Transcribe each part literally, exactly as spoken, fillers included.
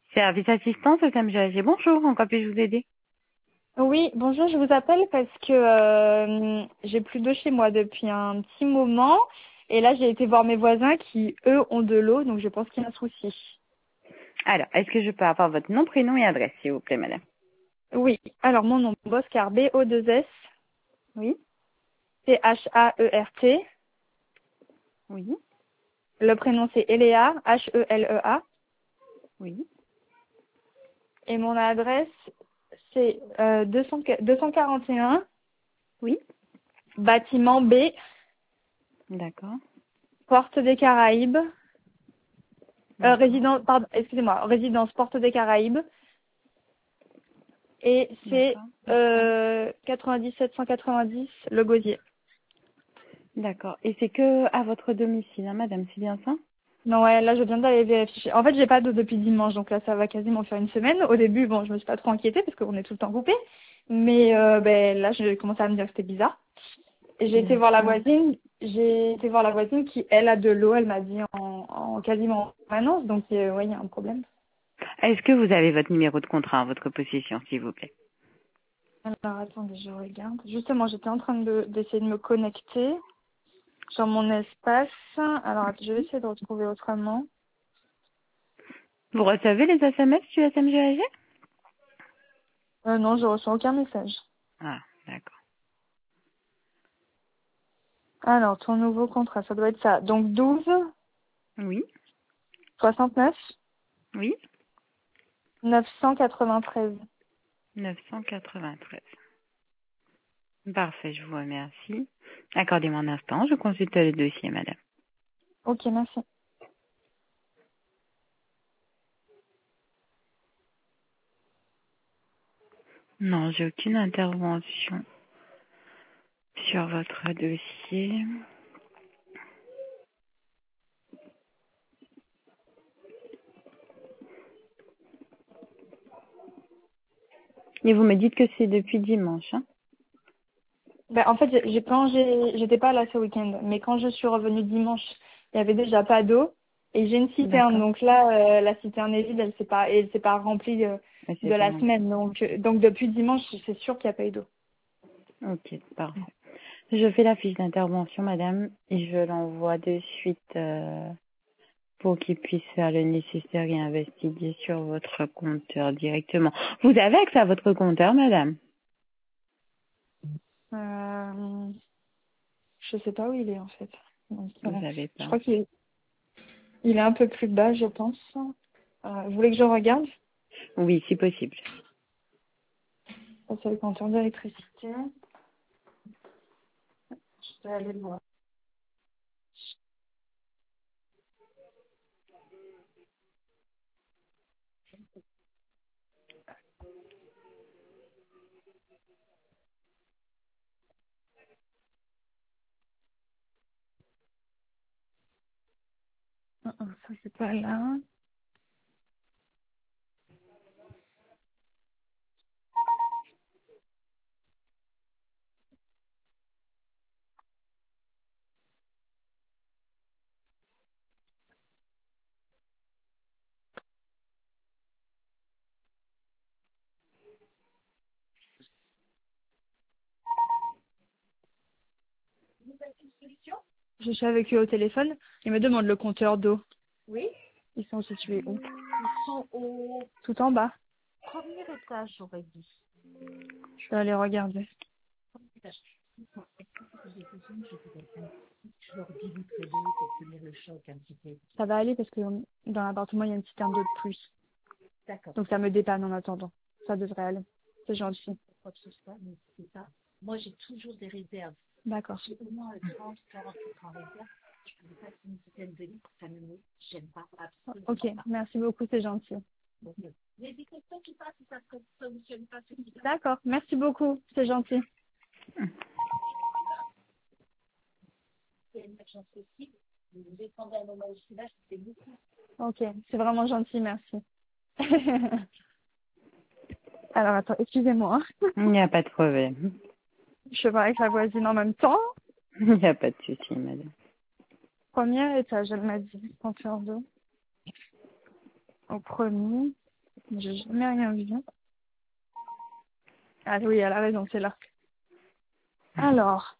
Service assistance, S M G. Bonjour, en quoi puis-je vous aider? Oui, bonjour, je vous appelle parce que euh, j'ai plus d'eau chez moi depuis un petit moment. Et là, j'ai été voir mes voisins qui, eux, ont de l'eau, donc je pense qu'il y a un souci. Alors, est-ce que je peux avoir votre nom, prénom et adresse, s'il vous plaît, madame? Oui, alors mon nom, Boscar, B O deux S, Oui, C H A E R T. oui, Le prénom, c'est Eléa, H E L E A. oui. Et mon adresse, c'est euh, deux cents deux cent quarante et un, Oui, bâtiment B, d'accord, Porte des Caraïbes. Euh, d'accord, résidence, pardon, excusez-moi, résidence Porte des Caraïbes. Et c'est d'accord, euh, quatre-vingt-dix-sept cent quatre-vingt-dix Le Gosier. d'accord. Et c'est que à votre domicile, hein, madame, c'est bien ça? Non, ouais, là, je viens d'aller vérifier. En fait, j'ai pas d'eau depuis dimanche, donc là, ça va quasiment faire une semaine. Au début, bon, je me suis pas trop inquiétée parce qu'on est tout le temps coupé. Mais euh, ben là, j'ai commencé à me dire que c'était bizarre. Et j'ai été voir la D'accord. voisine. J'ai été voir la voisine qui, elle, a de l'eau. Elle m'a dit en, en quasiment en permanence. Donc, euh, ouais, il y a un problème. Est-ce que vous avez votre numéro de contrat en votre possession, s'il vous plaît? Alors, attendez, je regarde. Justement, j'étais en train de d'essayer de me connecter sur mon espace. Alors, attends, je vais essayer de retrouver autrement. Vous recevez les S M S du S M G A G? Euh, non, je reçois aucun message. Ah, d'accord. Alors, ton nouveau contrat, ça doit être ça. Donc, douze, Oui, soixante-neuf, oui, neuf cent quatre-vingt-treize. neuf cent quatre-vingt-treize. Parfait, je vous remercie. Accordez-moi un instant, je consulte le dossier, madame. Ok, merci. Non, j'ai aucune intervention sur votre dossier. Et vous me dites que c'est depuis dimanche, hein? Ben, en fait, j'ai j'ai- quand j'ai, j'étais pas là ce week-end, mais quand je suis revenue dimanche, il y avait déjà pas d'eau et j'ai une citerne. D'accord. Donc là, euh, la citerne est vide, elle s'est pas, elle s'est pas remplie euh, Mais c'est de pas la non semaine. Donc, euh, donc depuis dimanche, c'est sûr qu'il n'y a pas eu d'eau. plus. Ok, parfait. Je fais la fiche d'intervention, madame, et je l'envoie de suite euh, pour qu'il puisse faire le nécessaire et investiguer sur votre compteur directement. Vous avez accès à votre compteur, madame? Euh, je sais pas où il est en fait. Donc, Vous euh, savez je pas. crois qu'il est, il est un peu plus bas, je pense. Euh, vous voulez que je regarde? Oui, si possible. Ça, c'est le compteur d'électricité. Je vais aller le voir. Ah, ah, ça, c'est pas là. Je suis avec eux au téléphone. Ils me demandent le compteur d'eau. Oui, Ils sont situés où? ils sont au Tout en bas. premier étage, j'aurais dit. Je vais aller regarder. Premier étage. Ils sont- Est-ce que c'est des besoins? Je dirais un petit, je leur dis vite les deux pour tenir le choc un petit peu. Ça va aller parce que dans l'appartement, il y a une petite d'eau de plus. D'accord. Donc ça me dépanne en attendant. Ça devrait aller. C'est gentil. Quoi que ce soit, mais c'est ça. Moi, j'ai toujours des réserves. D'accord. J'ai au moins trente, quarante litres en réserve. Je ne peux pas une dizaine de litres, ça ne me j'aime pas, Ok, absolument pas. merci beaucoup, c'est gentil. Donc, euh, il y a des questions qui passent si ça ne solutionne pas ce qui D'accord, merci beaucoup, c'est gentil. est une chance possible. Vous descendez à un moment où je suis là, c'est beaucoup. Ok, c'est vraiment gentil, merci. Alors attends, excusez-moi. Il n'y a pas de problème. Je vais voir avec la voisine en même temps. Il n'y a pas de souci, madame. Premier étage, elle m'a dit, compteur d'eau. Au premier. J'ai jamais rien vu. Ah oui, elle a raison, c'est là. Alors.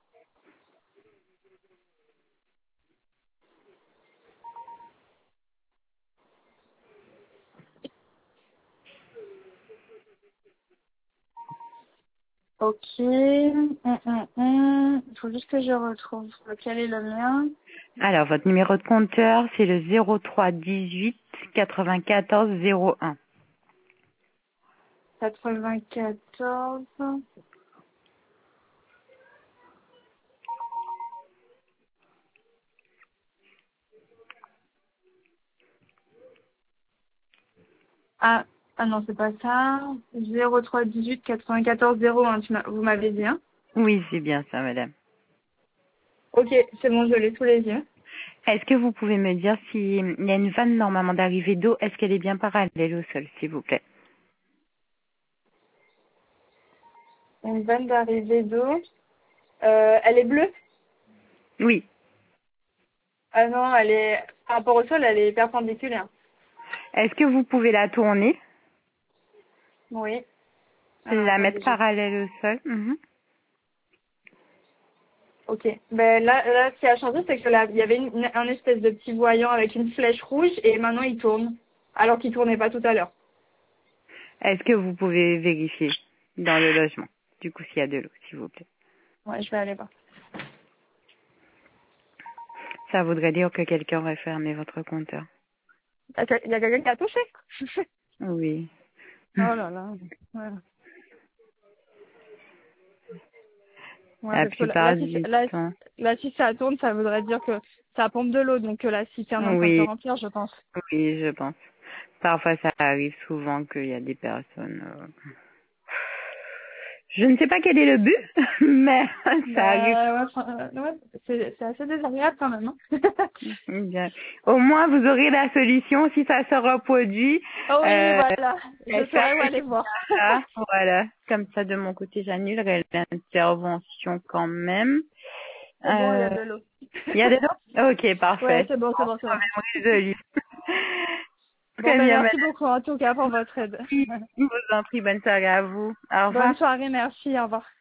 Ok. Hum, hum, hum. Il faut juste que je retrouve lequel est le mien. Alors, votre numéro de compteur, c'est le zéro trois dix-huit quatre-vingt-quatorze zéro un. quatre-vingt-quatorze. Ah, ah non, c'est pas ça. zéro trois dix-huit quatre-vingt-quatorze zéro un, tu m'as- vous m'avez dit, hein? Oui, c'est bien ça, madame. Ok, c'est bon, je l'ai sous les yeux. Est-ce que vous pouvez me dire s'il y a une vanne normalement d'arrivée d'eau, est-ce qu'elle est bien parallèle au sol, s'il vous plaît? Une vanne d'arrivée d'eau. Euh, elle est bleue? Oui. Ah non, elle est, par rapport au sol, elle est perpendiculaire. Est-ce que vous pouvez la tourner, Oui. Alors, la mettre attendez, je... parallèle au sol? Mhm. Ok. Ben là, là, ce qui a changé, c'est que là, il y avait une, un espèce de petit voyant avec une flèche rouge et maintenant il tourne. Alors qu'il tournait pas tout à l'heure. Est-ce que vous pouvez vérifier dans le logement, du coup, s'il y a de l'eau, s'il vous plaît? Ouais, je vais aller voir. Ça voudrait dire que quelqu'un aurait fermé votre compteur. Il y a il y a quelqu'un qui a touché. Oui. Oh là là. Ouais. Ouais, La parce que là, là, plupart si, du là, temps. là, si ça tourne, ça voudrait dire que ça pompe de l'eau, donc que la citerne est en train de se Oui, remplir, je pense. oui, je pense. Parfois, ça arrive souvent qu'il y a des personnes. euh, Je ne sais pas quel est le but, mais ça arrive. Bah ouais, enfin, euh, ouais, c'est c'est assez désagréable quand même. Hein. Bien. Au moins, vous aurez la solution si ça se reproduit. Oh oui, Euh, voilà, je saurais où aller voir. ça, voilà. Comme ça, de mon côté, j'annulerai l'intervention quand même. C'est bon, il y a Euh, de l'eau. Il y a des dents? Ok, Ouais, parfait. c'est bon, c'est bon, c'est bon. Problème résolu. Bon, Très ben bien, merci madame. beaucoup en tout cas pour votre aide. Je vous en prie, bonne soirée à vous. Au revoir. Bonne soirée, merci, au revoir.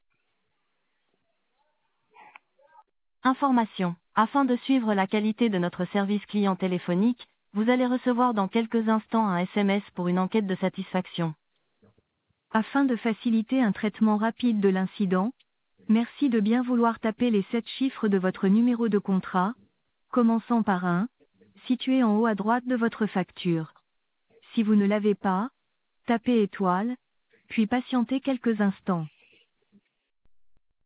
Information. Afin de suivre la qualité de notre service client téléphonique, vous allez recevoir dans quelques instants un S M S pour une enquête de satisfaction. Afin de faciliter un traitement rapide de l'incident, merci de bien vouloir taper les sept chiffres de votre numéro de contrat, commençant par un, situé en haut à droite de votre facture. Si vous ne l'avez pas, tapez étoile, puis patientez quelques instants.